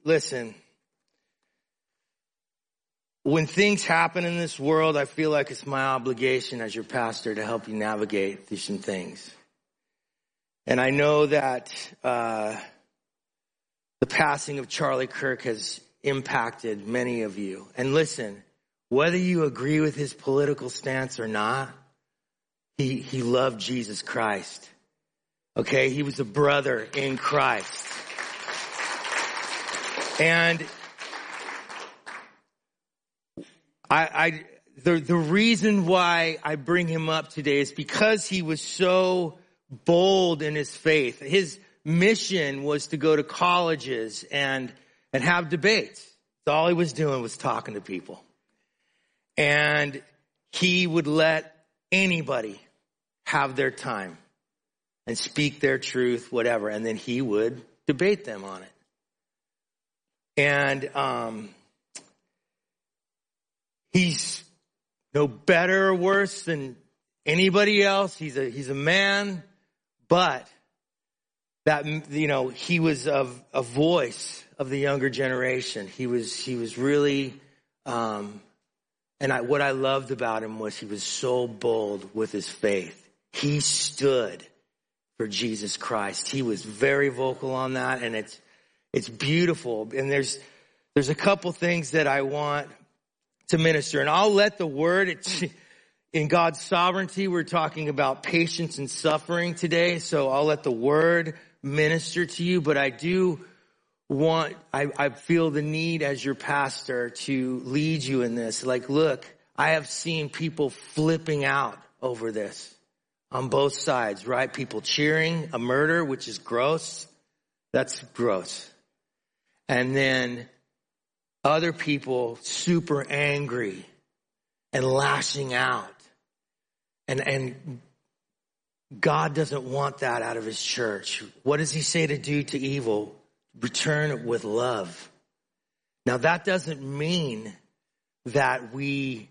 listen, when things happen in this world, I feel like it's my obligation as your pastor to help you navigate through some things. And I know that the passing of Charlie Kirk has impacted many of you. And listen, whether you agree with his political stance or not, he loved Jesus Christ. Okay, he was a brother in Christ. And the reason why I bring him up today is because he was so bold in his faith. His mission was to go to colleges and have debates. All he was doing was talking to people. And he would let anybody have their time and speak their truth, whatever. And then he would debate them on it. And he's no better or worse than anybody else. He's a man, but that, you know, he was a voice of the younger generation. He was really, what I loved about him was he was so bold with his faith. He stood for Jesus Christ. He was very vocal on that, and it's beautiful. And there's a couple things that I want to minister, and I'll let the word, in God's sovereignty, we're talking about patience and suffering today, so I'll let the word minister to you, but I do I feel the need as your pastor to lead you in this. Like, look, I have seen people flipping out over this on both sides, right? People cheering a murder, which is gross. That's gross. And then other people super angry and lashing out. And God doesn't want that out of his church. What does he say to do to evil? Return it with love. Now that doesn't mean that we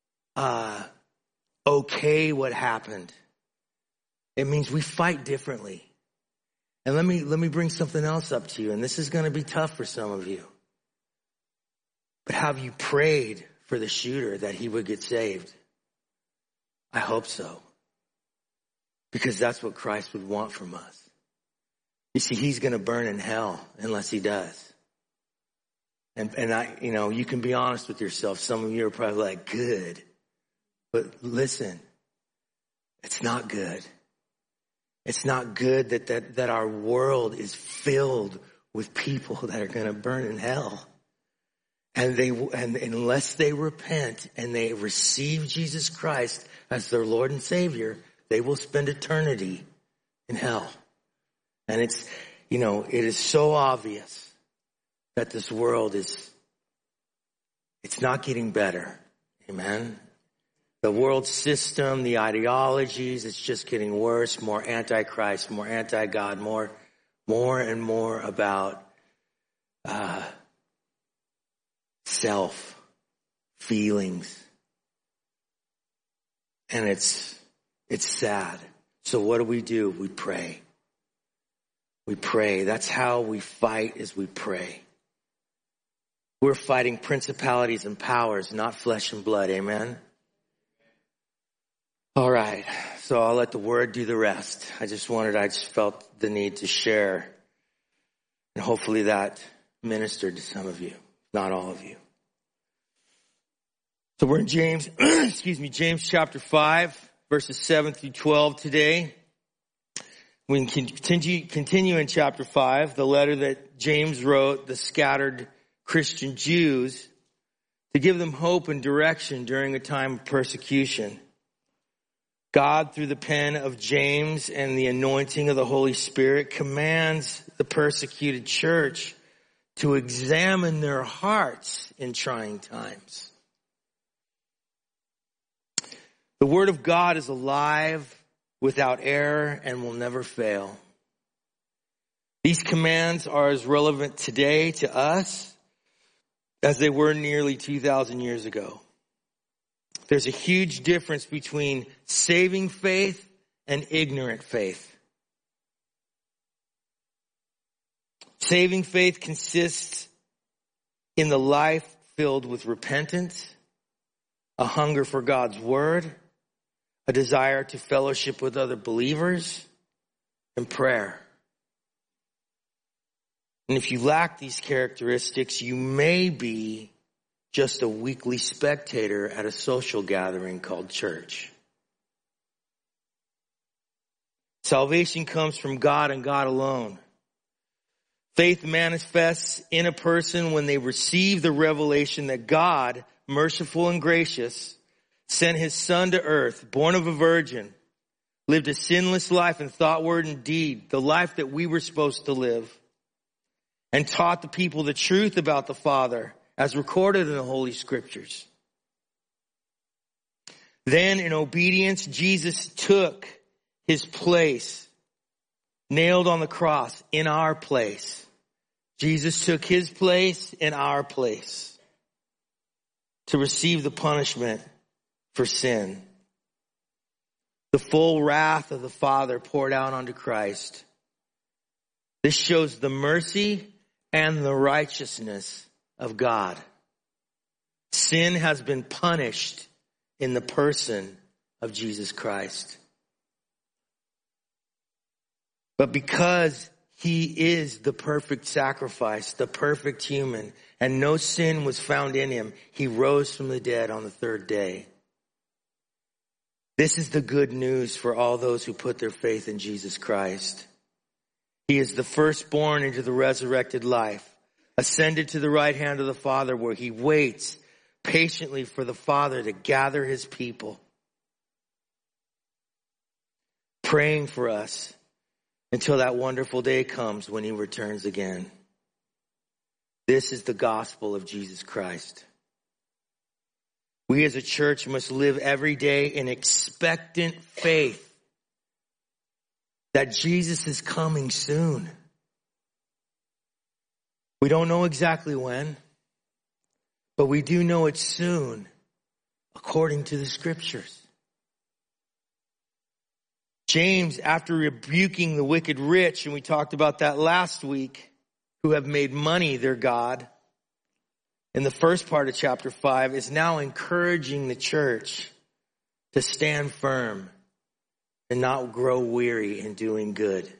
okay what happened. It means we fight differently. And let me bring something else up to you, and this is going to be tough for some of you. But have you prayed for the shooter that he would get saved? I hope so. Because that's what Christ would want from us. You see, he's going to burn in hell unless he does. And I, you know, you can be honest with yourself. Some of you are probably like, good. But listen, it's not good. It's not good that our world is filled with people that are going to burn in hell. And unless they repent and they receive Jesus Christ as their Lord and Savior, they will spend eternity in hell. And it's, you know, it is so obvious that this world it's not getting better. Amen. The world system, the ideologies, it's just getting worse, more anti-Christ, more anti-God, more and more about self, feelings. And it's sad. So what do? We pray. We pray. That's how we fight, is we pray. We're fighting principalities and powers, not flesh and blood. Amen. All right. So I'll let the word do the rest. I just felt the need to share. And hopefully that ministered to some of you, not all of you. So we're in James, James chapter 5, verses 7 through 12 today. We can continue in chapter 5, the letter that James wrote the scattered Christian Jews to give them hope and direction during a time of persecution. God, through the pen of James and the anointing of the Holy Spirit, commands the persecuted church to examine their hearts in trying times. The Word of God is alive, without error, and will never fail. These commands are as relevant today to us as they were nearly 2,000 years ago. There's a huge difference between saving faith and ignorant faith. Saving faith consists in the life filled with repentance, a hunger for God's word, a desire to fellowship with other believers, and prayer. And if you lack these characteristics, you may be just a weekly spectator at a social gathering called church. Salvation comes from God and God alone. Faith manifests in a person when they receive the revelation that God, merciful and gracious, sent his Son to earth, born of a virgin, lived a sinless life in thought, word, and deed, the life that we were supposed to live, and taught the people the truth about the Father as recorded in the Holy Scriptures. Then in obedience, Jesus took his place, nailed on the cross in our place. Jesus took his place in our place to receive the punishment for sin. The full wrath of the Father poured out onto Christ. This shows the mercy and the righteousness of God. Sin has been punished in the person of Jesus Christ. But because he is the perfect sacrifice, the perfect human, and no sin was found in him, he rose from the dead on the third day. This is the good news for all those who put their faith in Jesus Christ. He is the firstborn into the resurrected life, ascended to the right hand of the Father, where he waits patiently for the Father to gather his people, praying for us until that wonderful day comes when he returns again. This is the gospel of Jesus Christ. We as a church must live every day in expectant faith that Jesus is coming soon. We don't know exactly when, but we do know it's soon, according to the Scriptures. James, after rebuking the wicked rich, and we talked about that last week, who have made money their God, in the first part of chapter 5, is now encouraging the church to stand firm and not grow weary in doing good.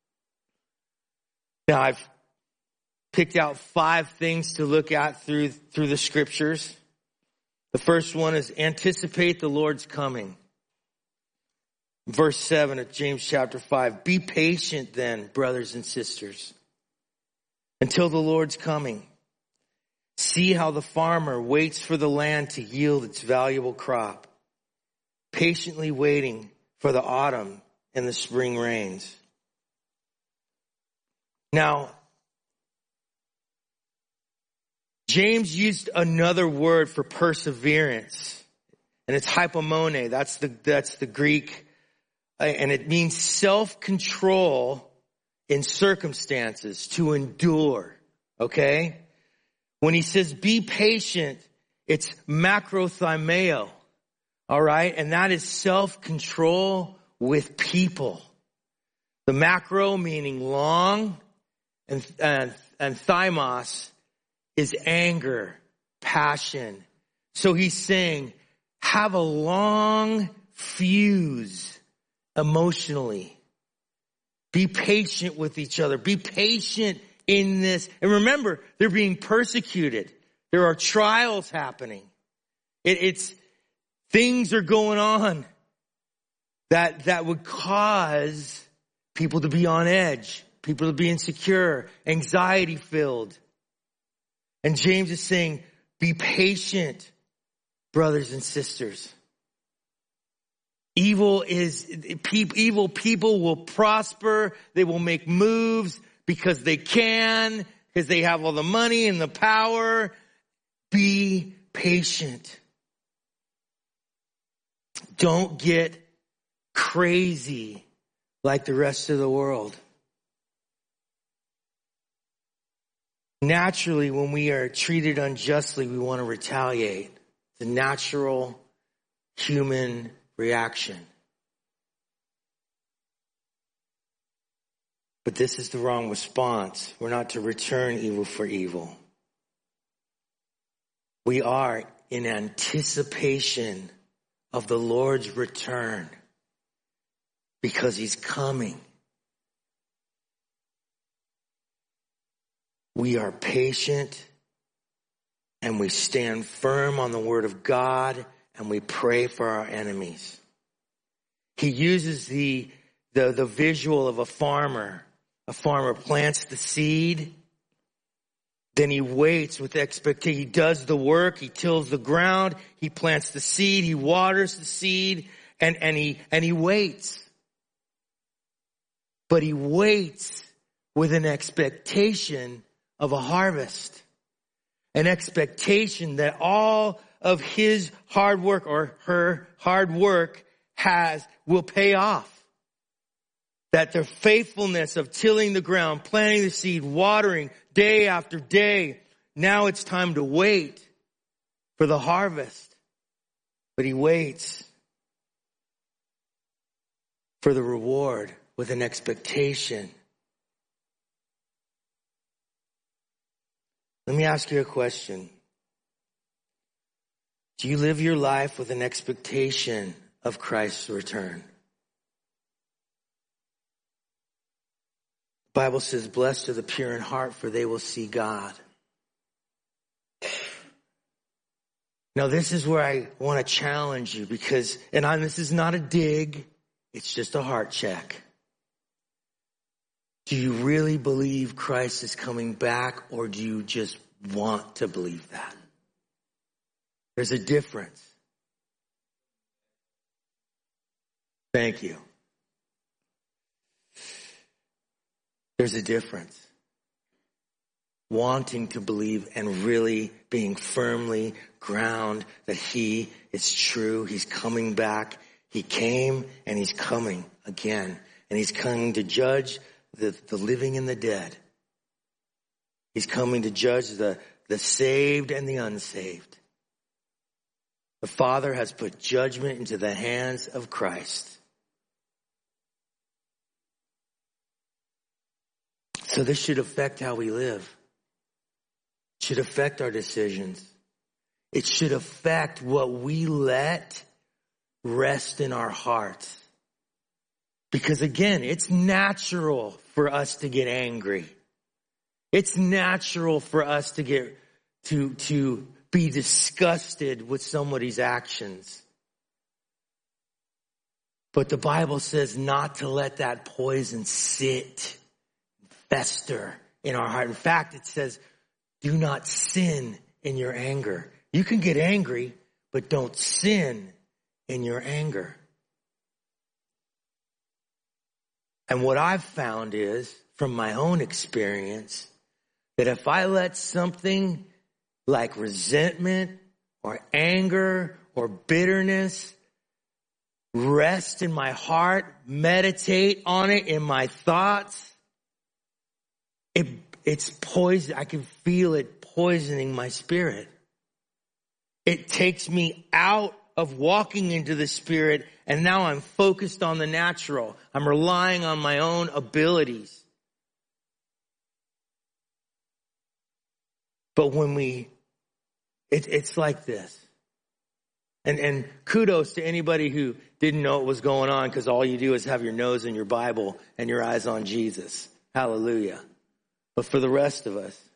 Now, I've picked out 5 things to look at through the Scriptures. The first one is anticipate the Lord's coming. Verse 7 of James chapter 5. Be patient then, brothers and sisters, until the Lord's coming. See how the farmer waits for the land to yield its valuable crop, patiently waiting for the autumn and the spring rains. Now, James used another word for perseverance, and it's hypomone. That's the Greek. And it means self-control in circumstances, to endure, okay? When he says be patient, it's macrothymeo, all right? And that is self-control with people. The macro meaning long, and thymos is anger, passion. So he's saying, have a long fuse emotionally. Be patient with each other. Be patient in this. And remember, they're being persecuted. There are trials happening. It's things are going on that would cause people to be on edge, people to be insecure, anxiety filled. And James is saying, be patient, brothers and sisters. Evil people will prosper. They will make moves because they can, because they have all the money and the power. Be patient. Don't get crazy like the rest of the world. Naturally, when we are treated unjustly, we want to retaliate. It's a natural human reaction. But this is the wrong response. We're not to return evil for evil. We are in anticipation of the Lord's return because he's coming. We are patient and we stand firm on the word of God and we pray for our enemies. He uses the visual of a farmer. A farmer plants the seed. Then he waits with expectation. He does the work. He tills the ground. He plants the seed. He waters the seed. And he waits. But he waits with an expectation of a harvest. An expectation that all of his hard work or her hard work will pay off. That their faithfulness of tilling the ground, planting the seed, watering day after day, now it's time to wait for the harvest. But he waits for the reward with an expectation. Let me ask you a question. Do you live your life with an expectation of Christ's return? The Bible says, blessed are the pure in heart, for they will see God. Now, this is where I want to challenge you because, this is not a dig, it's just a heart check. Do you really believe Christ is coming back, or do you just want to believe that? There's a difference. Thank you. There's a difference. Wanting to believe and really being firmly grounded that he is true. He's coming back. He came and he's coming again. And he's coming to judge the living and the dead. He's coming to judge the saved and the unsaved. The Father has put judgment into the hands of Christ. So this should affect how we live. It should affect our decisions. It should affect what we let rest in our hearts. Because again, it's natural for us to get angry. It's natural for us to get to be disgusted with somebody's actions. But the Bible says not to let that poison sit, fester in our heart. In fact, it says, do not sin in your anger. You can get angry, but don't sin in your anger. And what I've found is, from my own experience, that if I let something like resentment or anger or bitterness rest in my heart, meditate on it in my thoughts, it's poison. I can feel it poisoning my spirit. It takes me out of walking into the Spirit, and now I'm focused on the natural. I'm relying on my own abilities. But when it's like this. And kudos to anybody who didn't know what was going on, because all you do is have your nose in your Bible and your eyes on Jesus. Hallelujah. But for the rest of us,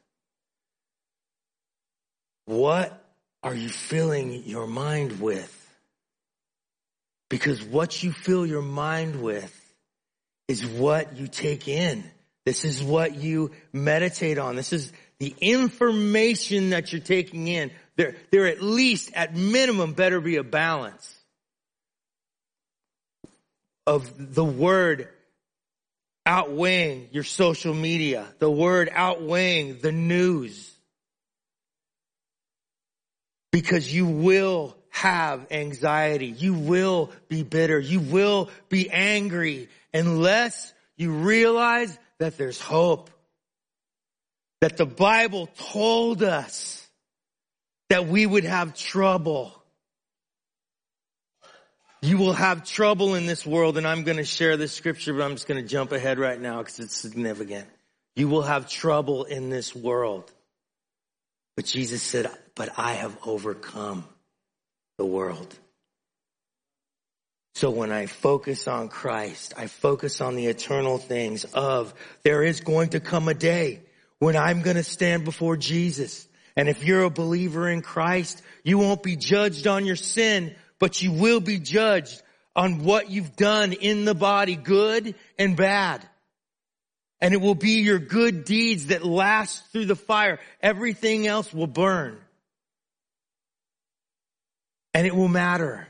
what are you filling your mind with? Because what you fill your mind with is what you take in. This is what you meditate on. This is the information that you're taking in. There at least, at minimum, better be a balance of the word outweighing your social media, the word outweighing the news. Because you will have anxiety. You will be bitter. You will be angry unless you realize that there's hope. That the Bible told us that we would have trouble. You will have trouble in this world, and I'm going to share this scripture, but I'm just going to jump ahead right now because it's significant. You will have trouble in this world. But Jesus said, but I have overcome the world. So when I focus on Christ, I focus on the eternal things of there is going to come a day when I'm going to stand before Jesus. And if you're a believer in Christ, you won't be judged on your sin, but you will be judged on what you've done in the body, good and bad. And it will be your good deeds that last through the fire. Everything else will burn. And it will matter.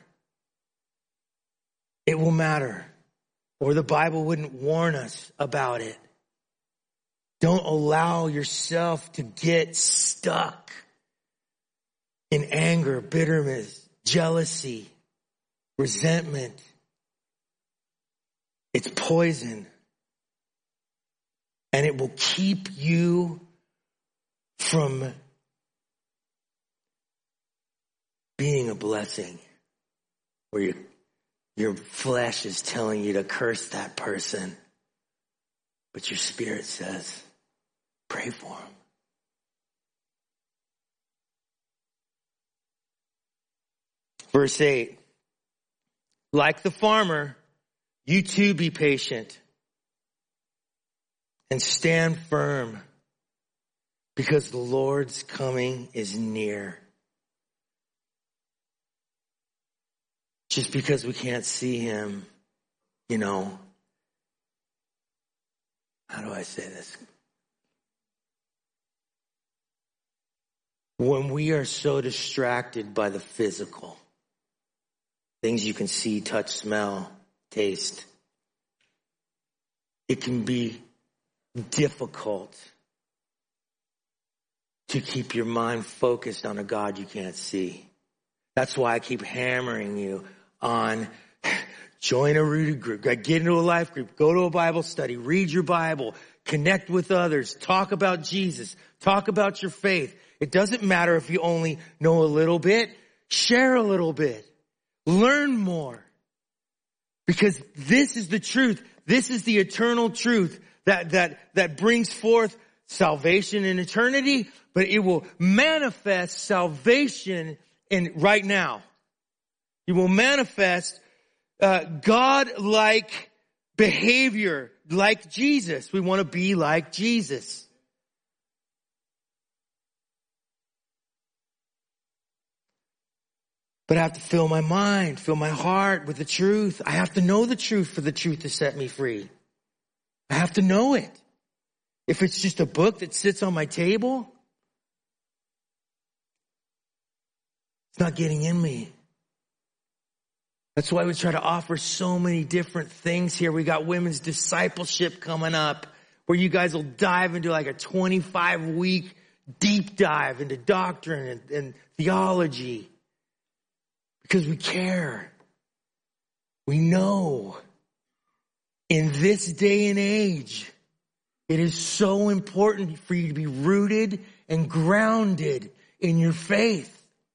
It will matter. Or the Bible wouldn't warn us about it. Don't allow yourself to get stuck in anger, bitterness, jealousy, resentment. It's poison. And it will keep you from being a blessing where your flesh is telling you to curse that person, but your spirit says, pray for him. Verse 8, like the farmer, you too be patient and stand firm because the Lord's coming is near. Just because we can't see him, how do I say this? When we are so distracted by the physical, things you can see, touch, smell, taste, it can be difficult to keep your mind focused on a God you can't see. That's why I keep hammering you on join a rooted group, get into a life group, go to a Bible study, read your Bible, connect with others, talk about Jesus, talk about your faith. It doesn't matter if you only know a little bit, share a little bit, learn more. Because this is the truth. This is the eternal truth that brings forth salvation in eternity, but it will manifest salvation in right now. You will manifest God-like behavior like Jesus. We want to be like Jesus. But I have to fill my mind, fill my heart with the truth. I have to know the truth for the truth to set me free. I have to know it. If it's just a book that sits on my table, it's not getting in me. That's why we try to offer so many different things here. We got women's discipleship coming up where you guys will dive into like a 25-week deep dive into doctrine and theology because we care. We know in this day and age, it is so important for you to be rooted and grounded in your faith.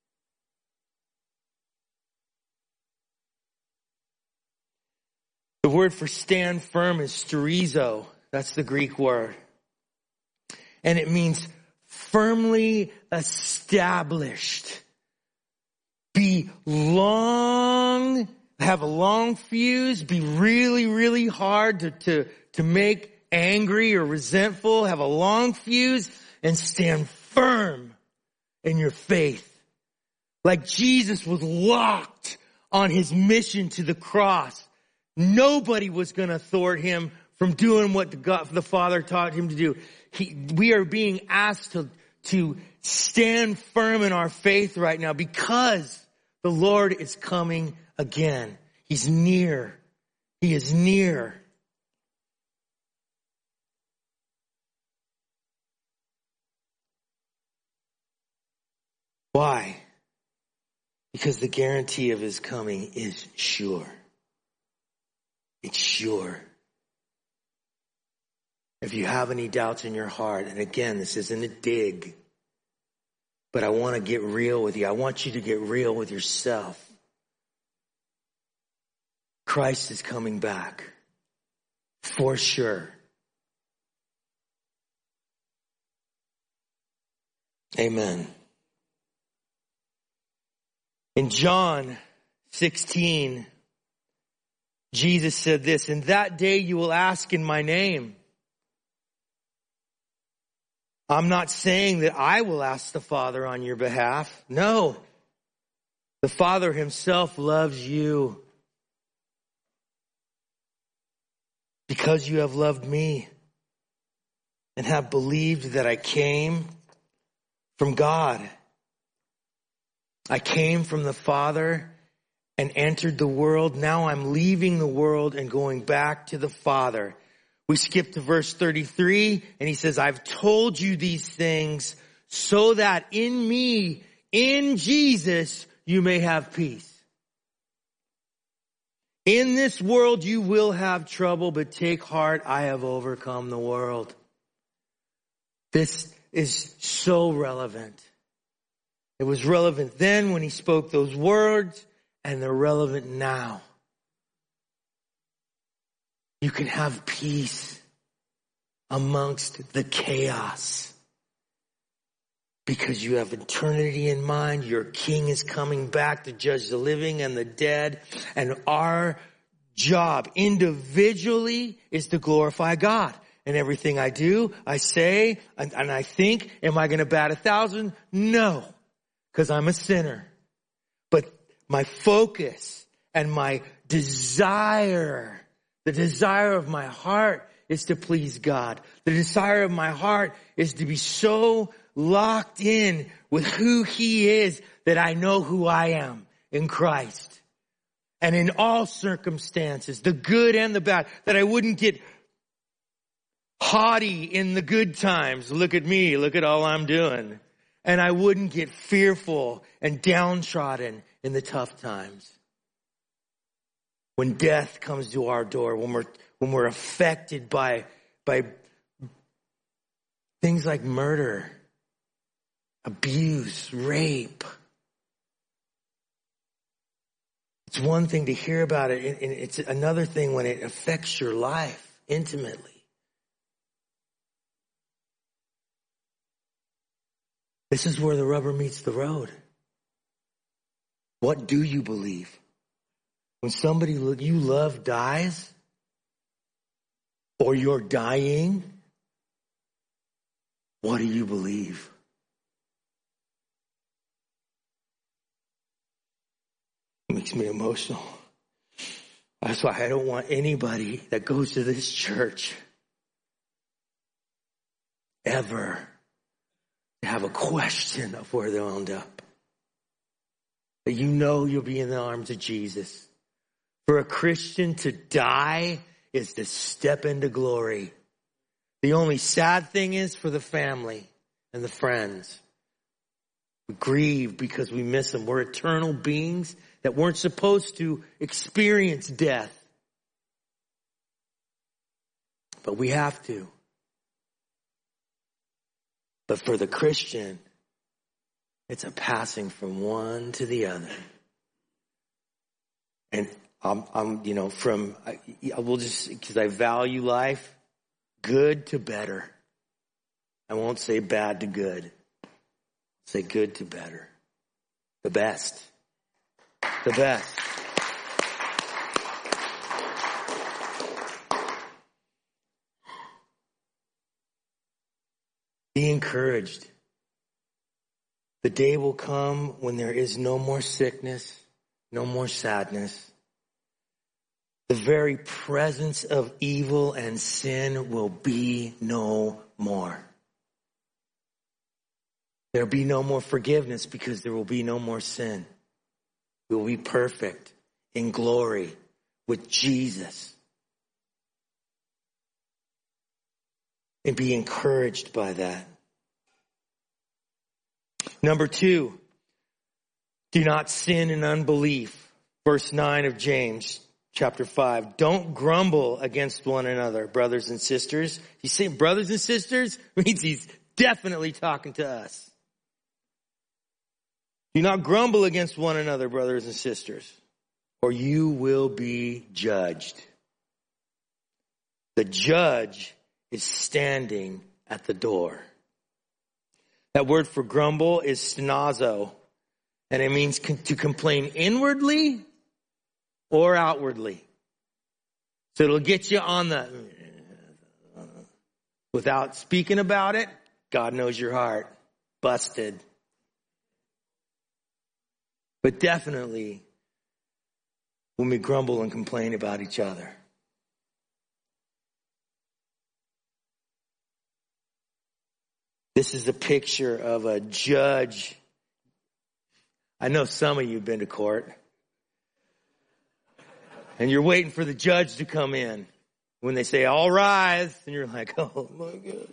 The word for stand firm is sterizo. That's the Greek word. And it means firmly established. Be long, have a long fuse, be really, really hard to make angry or resentful, have a long fuse, and stand firm in your faith. Like Jesus was locked on his mission to the cross. Nobody was going to thwart him from doing what the Father taught him to do. We are being asked to stand firm in our faith right now because the Lord is coming again. He's near. He is near. Why? Because the guarantee of his coming is sure. It's sure. If you have any doubts in your heart, and again, this isn't a dig, but I want to get real with you. I want you to get real with yourself. Christ is coming back. For sure. Amen. In John 16, Jesus said this, "In that day you will ask in my name." I'm not saying that I will ask the Father on your behalf. No. The Father himself loves you because you have loved me and have believed that I came from God. I came from the Father and entered the world. Now I'm leaving the world and going back to the Father. We skip to verse 33 and he says, I've told you these things so that in me, in Jesus, you may have peace. In this world you will have trouble, but take heart, I have overcome the world. This is so relevant. It was relevant then when he spoke those words, and they're relevant now. You can have peace amongst the chaos because you have eternity in mind. Your King is coming back to judge the living and the dead. And our job individually is to glorify God. And everything I do, I say, and I think, am I going to bat 1,000? No, because I'm a sinner. But my focus and my desire, the desire of my heart is to please God. The desire of my heart is to be so locked in with who He is that I know who I am in Christ. And in all circumstances, the good and the bad, that I wouldn't get haughty in the good times. Look at me, look at all I'm doing. And I wouldn't get fearful and downtrodden in the tough times. When death comes to our door, when we're affected by things like murder, abuse, rape. It's one thing to hear about it, and it's another thing when it affects your life intimately. This is where the rubber meets the road. What do you believe? When somebody you love dies, or you're dying, what do you believe? It makes me emotional. That's why I don't want anybody that goes to this church ever to have a question of where they'll end up. That you know you'll be in the arms of Jesus. For a Christian to die is to step into glory. The only sad thing is for the family and the friends. We grieve because we miss them. We're eternal beings that weren't supposed to experience death. But we have to. But for the Christian, it's a passing from one to the other. And I will just, because I value life, good to better. I won't say bad to good. I'll say good to better. The best. The best. Be encouraged. The day will come when there is no more sickness, no more sadness. The very presence of evil and sin will be no more. There will be no more forgiveness because there will be no more sin. We will be perfect in glory with Jesus. And be encouraged by that. Number 2, do not sin in unbelief. Verse 9 of James chapter 5. Don't grumble against one another, brothers and sisters. He's saying brothers and sisters means he's definitely talking to us. Do not grumble against one another, brothers and sisters, or you will be judged. The judge is standing at the door. That word for grumble is stenazo. And it means to complain inwardly or outwardly. So it'll get you on the, without speaking about it, God knows your heart. Busted. But definitely when we grumble and complain about each other. This is a picture of a judge. I know some of you have been to court. And you're waiting for the judge to come in. When they say, all rise, and you're like, oh my God.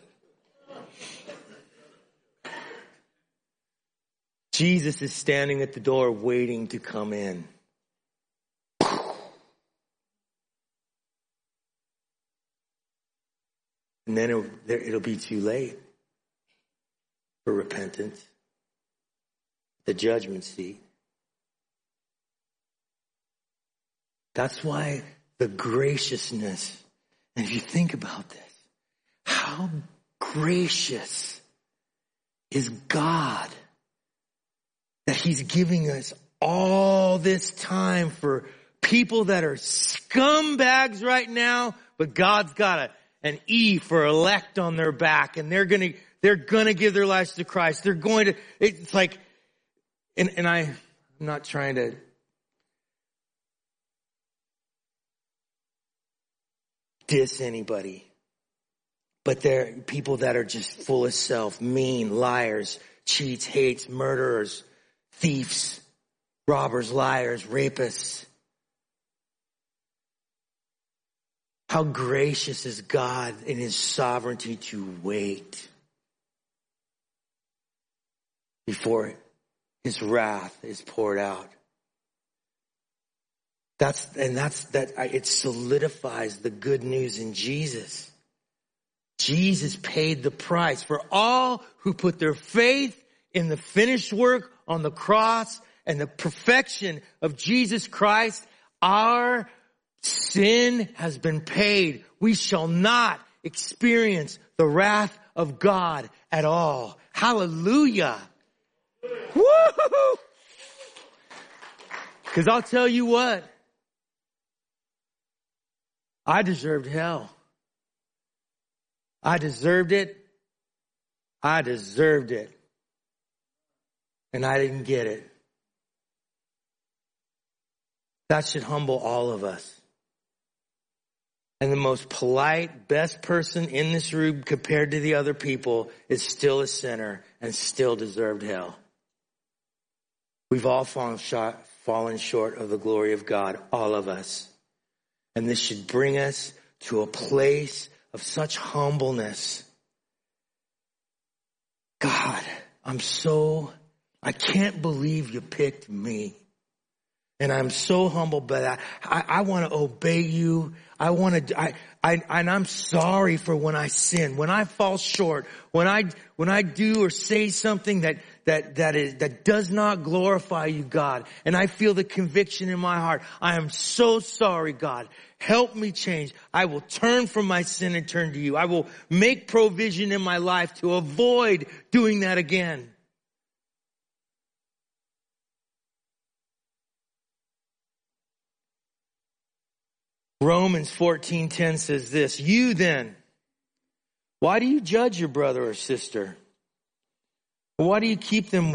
Jesus is standing at the door waiting to come in. And then it'll be too late for repentance. The judgment seat. That's why the graciousness, and if you think about this, how gracious is God that He's giving us all this time for people that are scumbags right now, but God's got an E for elect on their back, and they're gonna give their lives to Christ. It's like, and I'm not trying to diss anybody, but there are people that are just full of self, mean, liars, cheats, hates, murderers, thieves, robbers, liars, rapists. How gracious is God in His sovereignty to wait before His wrath is poured out. It solidifies the good news in Jesus. Jesus paid the price for all who put their faith in the finished work on the cross and the perfection of Jesus Christ. Our sin has been paid. We shall not experience the wrath of God at all. Hallelujah. Woo! Because I'll tell you what, I deserved hell. I deserved it. I deserved it. And I didn't get it. That should humble all of us. And the most polite, best person in this room compared to the other people is still a sinner and still deserved hell. We've all fallen short of the glory of God, all of us. And this should bring us to a place of such humbleness. God, I can't believe you picked me. And I'm so humbled by that. I want to obey you. And I'm sorry for when I sin, when I fall short, when I do or say something that does not glorify you, God. And I feel the conviction in my heart. I am so sorry, God. Help me change. I will turn from my sin and turn to you. I will make provision in my life to avoid doing that again. Romans 14:10 says this, you then, why do you judge your brother or sister? Why do you treat them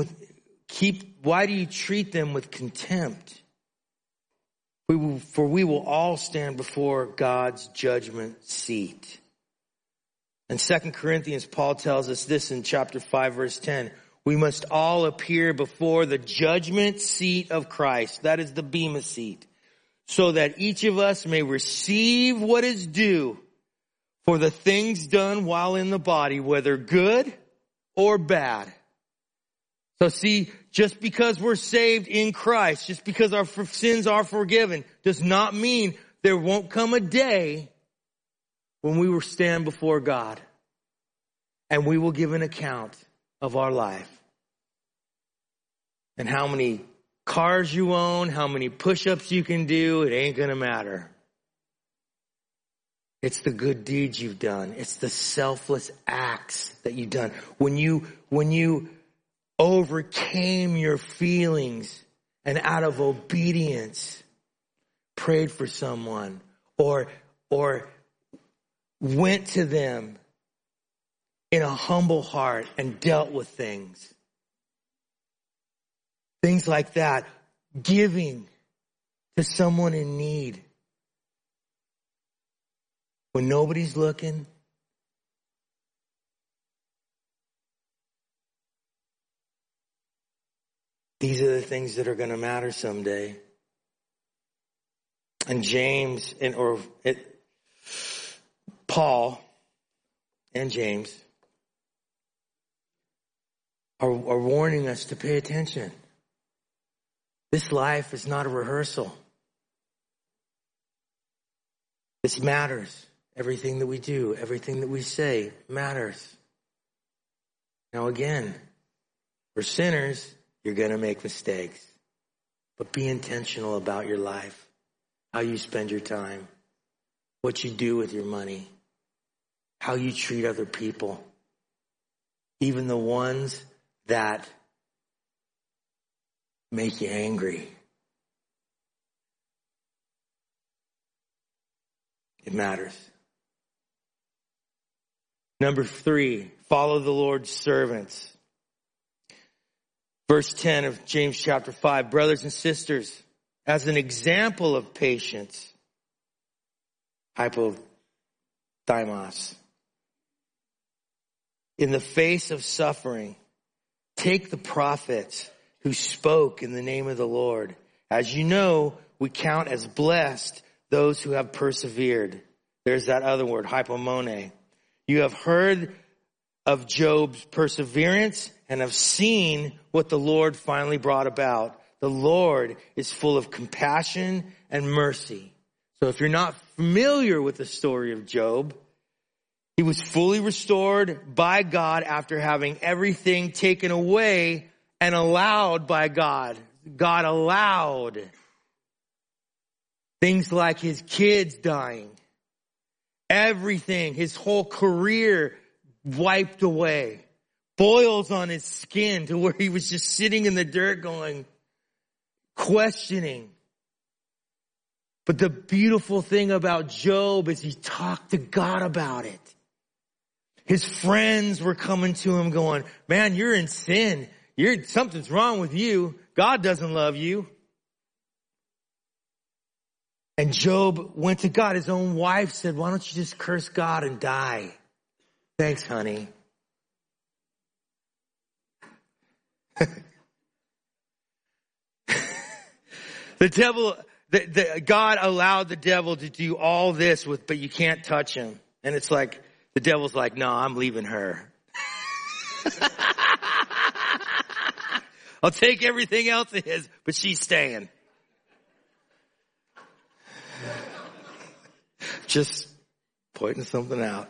with contempt? For we will all stand before God's judgment seat. In 2 Corinthians, Paul tells us this in chapter 5, verse 10. We must all appear before the judgment seat of Christ. That is the bema seat. So that each of us may receive what is due for the things done while in the body, whether good or bad. So see, just because we're saved in Christ, just because our sins are forgiven, does not mean there won't come a day when we will stand before God and we will give an account of our life. And how many cars you own, how many push-ups you can do, it ain't going to matter. It's the good deeds you've done. It's the selfless acts that you've done. When you overcame your feelings and out of obedience prayed for someone or went to them in a humble heart and dealt with things. Things like that. Giving to someone in need. When nobody's looking. These are the things that are going to matter someday. And James Paul and James are warning us to pay attention. This life is not a rehearsal. This matters. Everything that we do, everything that we say matters. Now again, we're sinners. You're going to make mistakes. But be intentional about your life. How you spend your time. What you do with your money. How you treat other people. Even the ones that make you angry. It matters. Number 3, follow the Lord's servants. Verse 10 of James chapter 5, brothers and sisters, as an example of patience, hypothymos, in the face of suffering, take the prophets who spoke in the name of the Lord. As you know, we count as blessed those who have persevered. There's that other word, hypomone. You have heard of Job's perseverance and have seen what the Lord finally brought about. The Lord is full of compassion and mercy. So if you're not familiar with the story of Job, he was fully restored by God after having everything taken away and allowed by God. God allowed things like his kids dying. Everything, his whole career wiped away. Boils on his skin to where he was just sitting in the dirt going, questioning. But the beautiful thing about Job is he talked to God about it. His friends were coming to him going, man, you're in sin. Something's wrong with you. God doesn't love you. And Job went to God. His own wife said, why don't you just curse God and die? Thanks, honey. God allowed the devil to do all this but you can't touch him. And it's like, the devil's like, no, I'm leaving her. I'll take everything else of his, but she's staying. Just pointing something out.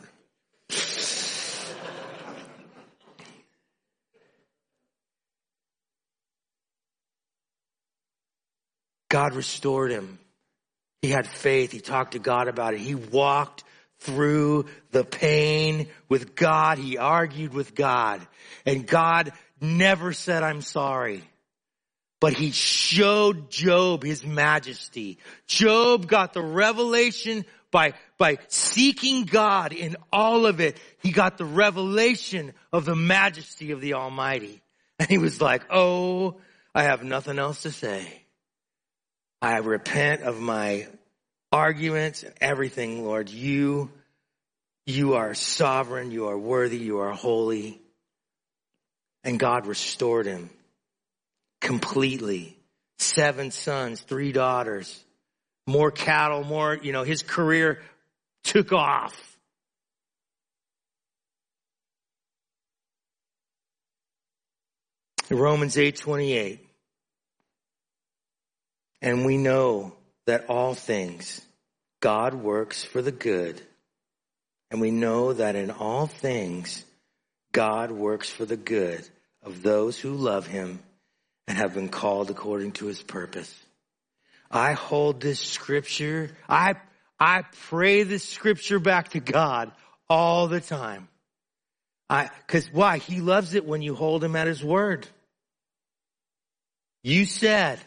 God restored him. He had faith. He talked to God about it. He walked through the pain with God. He argued with God. And God never said, I'm sorry. But he showed Job his majesty. Job got the revelation by seeking God in all of it. He got the revelation of the majesty of the Almighty. And he was like, oh, I have nothing else to say. I repent of my arguments and everything, Lord. You are sovereign. You are worthy. You are holy. And God restored him completely. 7 sons, 3 daughters, more cattle, his career took off. Romans 8:28. And we know that all things God works for the good. And we know that in all things God works for the good of those who love him and have been called according to his purpose. I hold this scripture. I I pray this scripture back to God all the time. Cause why? He loves it when you hold him at his word. You said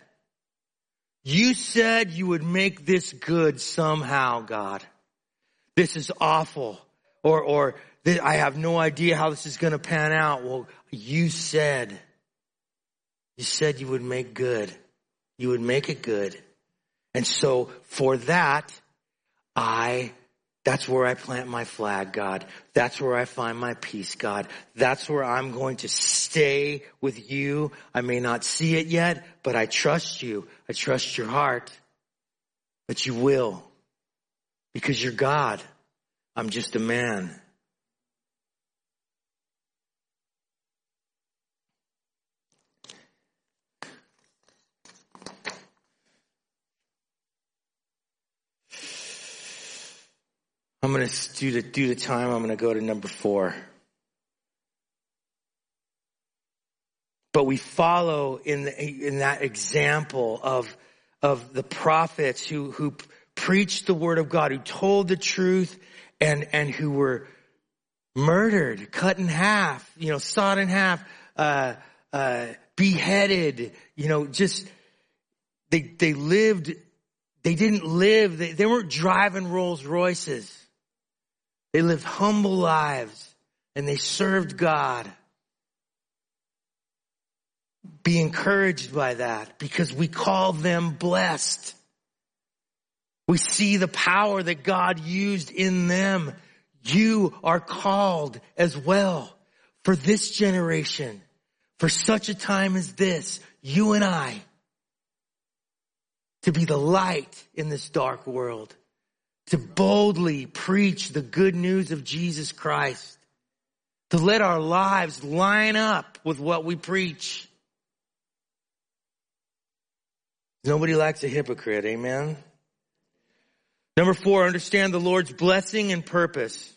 you would make this good somehow, God. This is awful. Or I have no idea how this is going to pan out. Well, you said you would make good. You would make it good. And so for that, that's where I plant my flag, God. That's where I find my peace, God. That's where I'm going to stay with you. I may not see it yet, but I trust you. I trust your heart. But you will. Because you're God. I'm just a man. I'm going to, due to time, I'm going to go to number 4. But we follow in that example of the prophets who preached the word of God, who told the truth and who were murdered, cut in half, sawed in half, beheaded, just, they didn't live, they weren't driving Rolls Royces. They lived humble lives and they served God. Be encouraged by that because we call them blessed. We see the power that God used in them. You are called as well for this generation, for such a time as this, you and I, to be the light in this dark world. To boldly preach the good news of Jesus Christ. To let our lives line up with what we preach. Nobody likes a hypocrite, amen? Number 4, understand the Lord's blessing and purpose.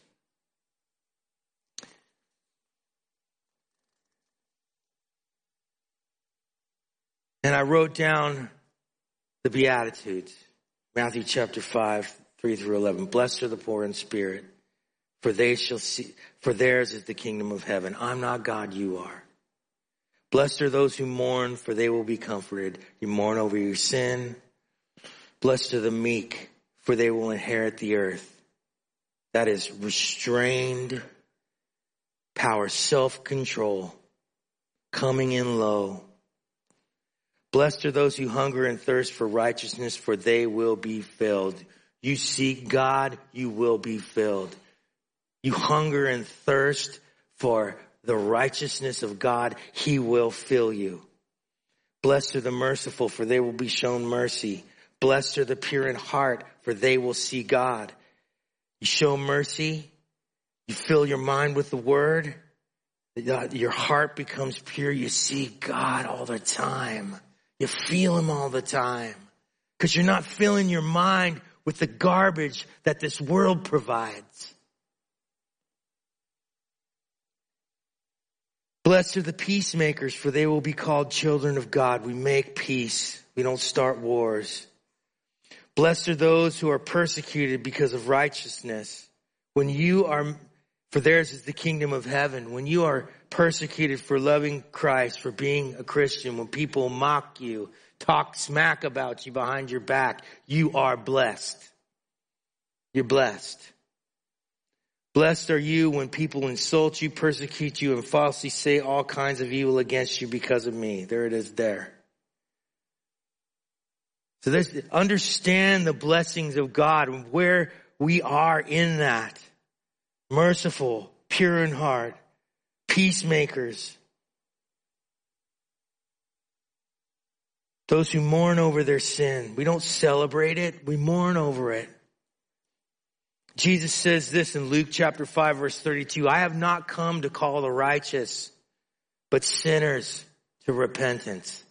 And I wrote down the Beatitudes. Matthew chapter 5. 3 through 11. Blessed are the poor in spirit, for they shall see, for theirs is the kingdom of heaven. I'm not God, you are. Blessed are those who mourn, for they will be comforted. You mourn over your sin. Blessed are the meek, for they will inherit the earth. That is restrained power, self-control, coming in low. Blessed are those who hunger and thirst for righteousness, for they will be filled. You seek God, you will be filled. You hunger and thirst for the righteousness of God, he will fill you. Blessed are the merciful, for they will be shown mercy. Blessed are the pure in heart, for they will see God. You show mercy, you fill your mind with the word, your heart becomes pure, you see God all the time. You feel him all the time. Because you're not filling your mind with the garbage that this world provides. Blessed are the peacemakers, for they will be called children of God. We make peace. We don't start wars. Blessed are those who are persecuted because of righteousness. For theirs is the kingdom of heaven. When you are persecuted for loving Christ, for being a Christian, when people mock you, talk smack about you behind your back, you are blessed. You're blessed. Blessed are you when people insult you, persecute you, and falsely say all kinds of evil against you because of me. There it is there. So understand the blessings of God and where we are in that. Merciful, pure in heart, peacemakers. Those who mourn over their sin. We don't celebrate it, we mourn over it. Jesus says this in Luke chapter 5 verse 32. I have not come to call the righteous, but sinners to repentance.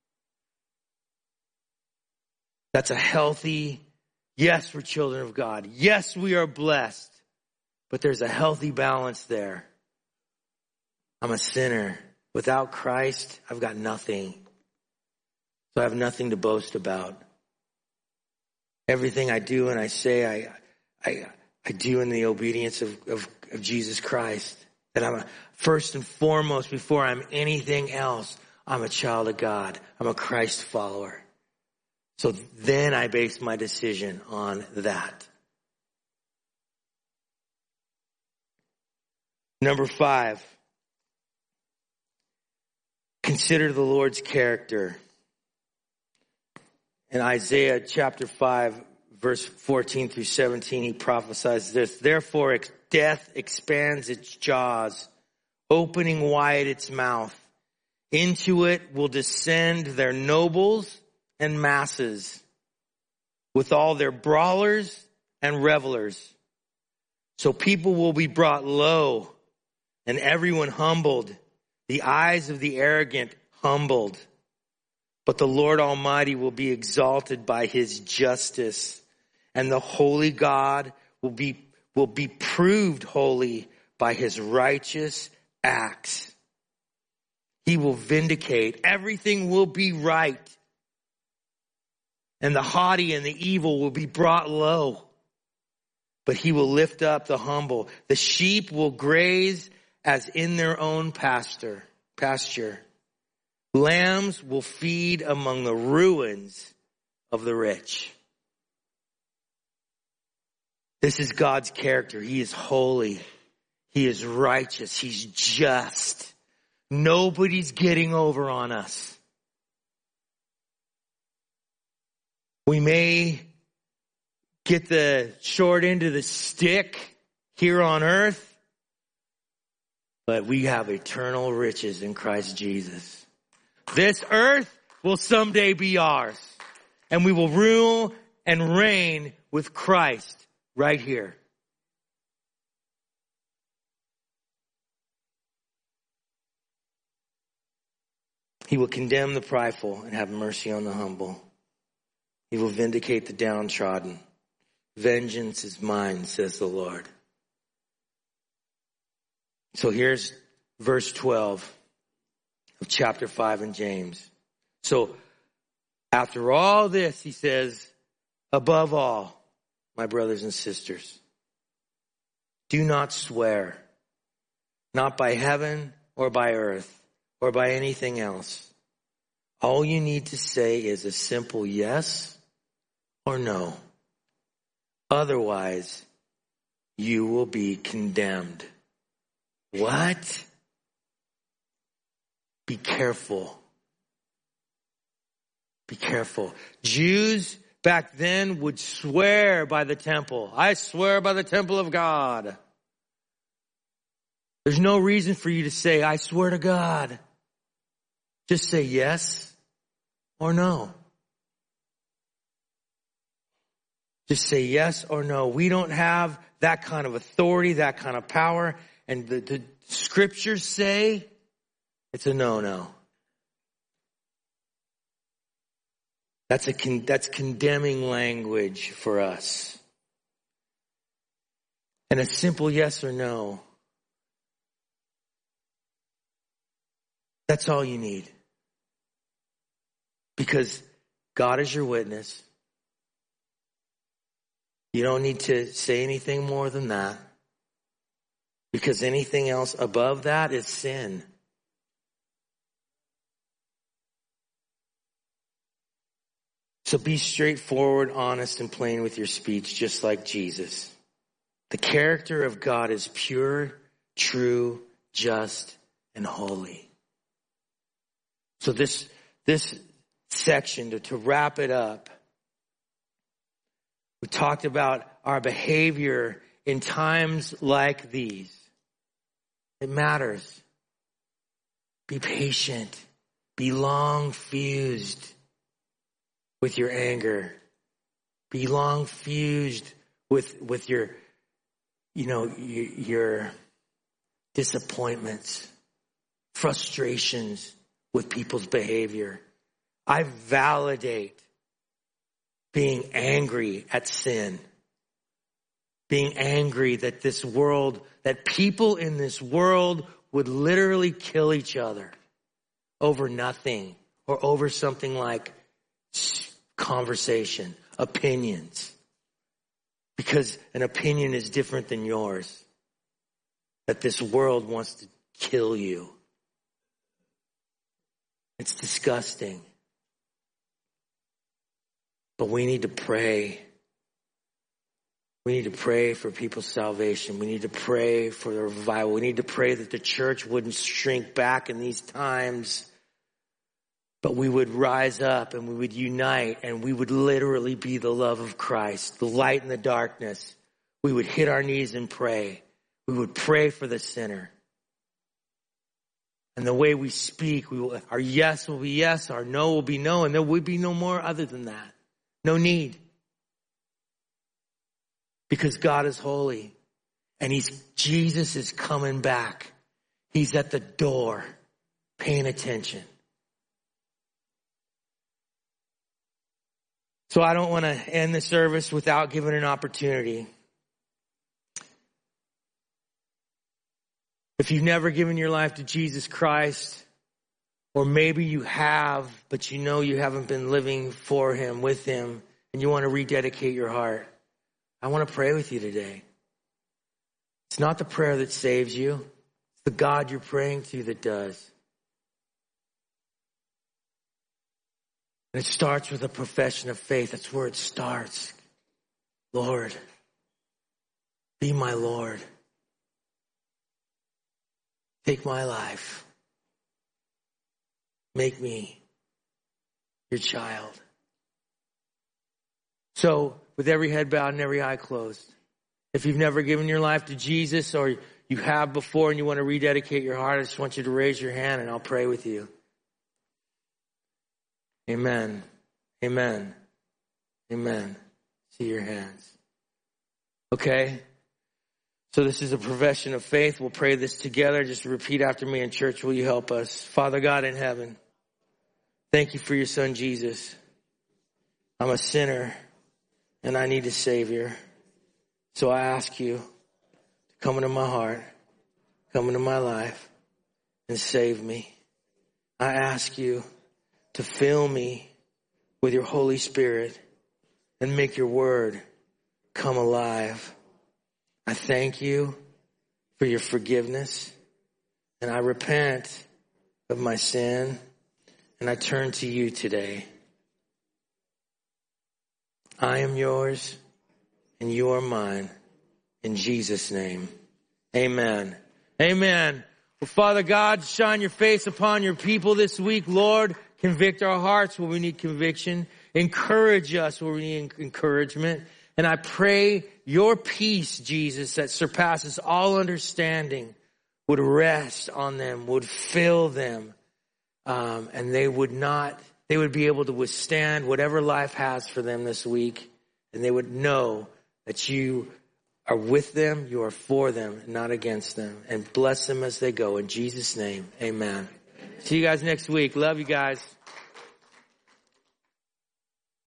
That's a healthy, yes, we're children of God. Yes, we are blessed. But there's a healthy balance there. I'm a sinner. Without Christ, I've got nothing. So I have nothing to boast about. Everything I do and I say, I do in the obedience of Jesus Christ. That I'm first and foremost, before I'm anything else, I'm a child of God. I'm a Christ follower. So then I base my decision on that. Number 5. Consider the Lord's character. In Isaiah chapter 5, verse 14 through 17, he prophesies this. Therefore, death expands its jaws, opening wide its mouth. Into it will descend their nobles and masses, with all their brawlers and revelers. So people will be brought low, and everyone humbled. The eyes of the arrogant humbled. But the Lord Almighty will be exalted by his justice, and the holy God will be proved holy by his righteous acts. He will vindicate. Everything will be right. And the haughty and the evil will be brought low. But he will lift up the humble. The sheep will graze as in their own pasture. Lambs will feed among the ruins of the rich. This is God's character. He is holy. He is righteous. He's just. Nobody's getting over on us. We may get the short end of the stick here on earth, but we have eternal riches in Christ Jesus. This earth will someday be ours, and we will rule and reign with Christ right here. He will condemn the prideful and have mercy on the humble. He will vindicate the downtrodden. Vengeance is mine, says the Lord. So here's verse 12 of chapter 5 in James. So after all this, he says, above all, my brothers and sisters, do not swear, not by heaven or by earth or by anything else. All you need to say is a simple yes or no. Otherwise, you will be condemned. What? Be careful. Be careful. Jews back then would swear by the temple. I swear by the temple of God. There's no reason for you to say, I swear to God. Just say yes or no. Just say yes or no. We don't have that kind of authority, that kind of power. And the scriptures say it's a no-no. That's condemning language for us. And a simple yes or no. That's all you need. Because God is your witness. You don't need to say anything more than that. Because anything else above that is sin. So be straightforward, honest, and plain with your speech, just like Jesus. The character of God is pure, true, just, and holy. So this section, to wrap it up, we talked about our behavior in times like these. It matters. Be patient. Be long-fused with your anger. Be long-fused with your disappointments, frustrations with people's behavior. I validate being angry at sin. Being angry that that people in this world would literally kill each other over nothing or over something like conversation, opinions. Because an opinion is different than yours. That this world wants to kill you. It's disgusting. But we need to pray. We need to pray for people's salvation. We need to pray for the revival. We need to pray that the church wouldn't shrink back in these times, but we would rise up and we would unite and we would literally be the love of Christ, the light in the darkness. We would hit our knees and pray. We would pray for the sinner. And the way we speak, our yes will be yes, our no will be no, and there will be no more other than that. No need. Because God is holy. And Jesus is coming back. He's at the door, paying attention. So I don't want to end the service without giving an opportunity. If you've never given your life to Jesus Christ, or maybe you have, but you know you haven't been living for Him, with Him, and you want to rededicate your heart, I want to pray with you today. It's not the prayer that saves you. It's the God you're praying to that does. And it starts with a profession of faith. That's where it starts. Lord, be my Lord. Take my life. Make me your child. So, with every head bowed and every eye closed, if you've never given your life to Jesus, or you have before and you want to rededicate your heart, I just want you to raise your hand and I'll pray with you. Amen. Amen. Amen. See your hands. Okay. So this is a profession of faith. We'll pray this together. Just repeat after me in church. Will you help us? Father God in heaven, thank you for your Son, Jesus. I'm a sinner and I need a Savior. So I ask you to come into my heart, come into my life, and save me. I ask you to fill me with your Holy Spirit and make your word come alive. I thank you for your forgiveness, and I repent of my sin, and I turn to you today. I am yours, and you are mine. In Jesus' name, amen. Amen. Well, Father God, shine your face upon your people this week, Lord. Convict our hearts where we need conviction. Encourage us where we need encouragement. And I pray your peace, Jesus, that surpasses all understanding, would rest on them, would fill them, and they would be able to withstand whatever life has for them this week. And they would know that you are with them, you are for them, not against them. And bless them as they go. In Jesus' name, amen. See you guys next week. Love you guys.